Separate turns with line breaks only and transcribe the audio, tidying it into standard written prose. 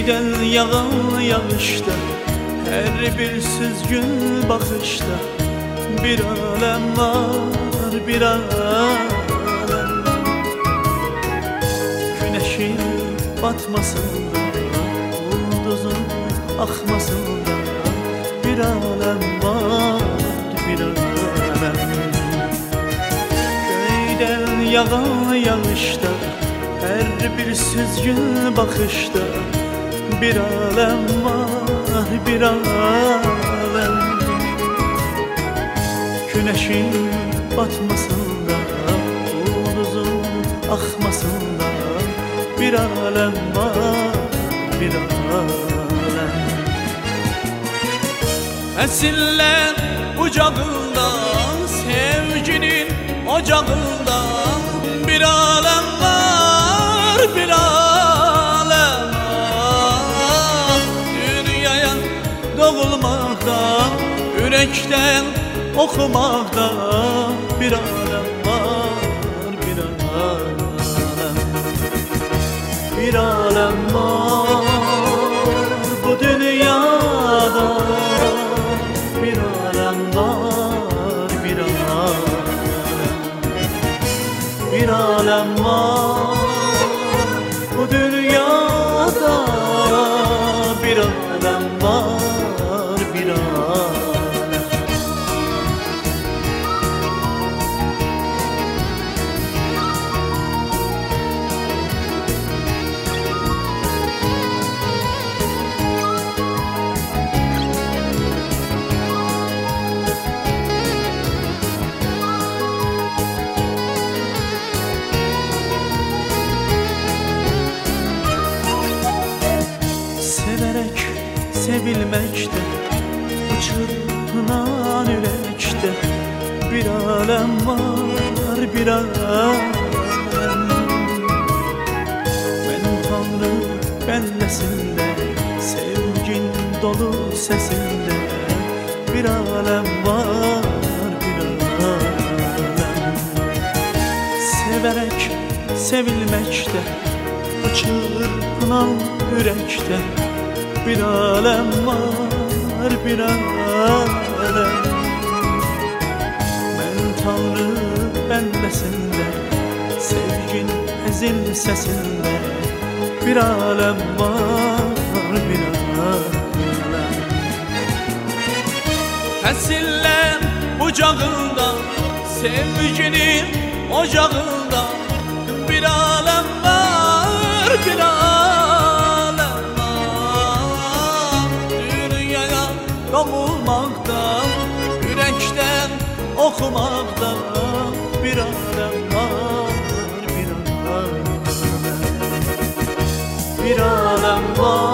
Göydən yağan yağışda, her bir süzgün bakışta bir alem var, bir alem. Güneşin batmasında, ulduzun akmasında bir alem var, bir alem. Göydən yağan yağışda, her bir süzgün bakışta bir alem var, bir alem. Güneşin batmasında, ulduzun akmasında bir alem var, bir alem. Nesiller bucağında, sevginin ocağında bir alem var, bir alem. Dünyaya doğulmakta, yürekten okumakta bir alem var, bir alem. Bir alem var bu dünyada, bir alem var, bir alem. Bir alem var bu dünyada, bir alem var, bir alem. Severek sevilmekte, bu çırpınan yürekte bir alem var, bir alem. Ben Tanrı bellesinde, sevgin dolu sesinde bir alem var, bir alem. Severek sevilmekte, bu çırpınan yürekte bir alem var, bir alem. Ben Tanrı bellesinde, sevgin ezil sesinde bir alem var, bir alem. Nesiller bucağında, sevginin ocağında bir alem var, bir alem. Dünyaya doğulmakta, yürekten okumakta bir alem var, bir alem. Bir alem var.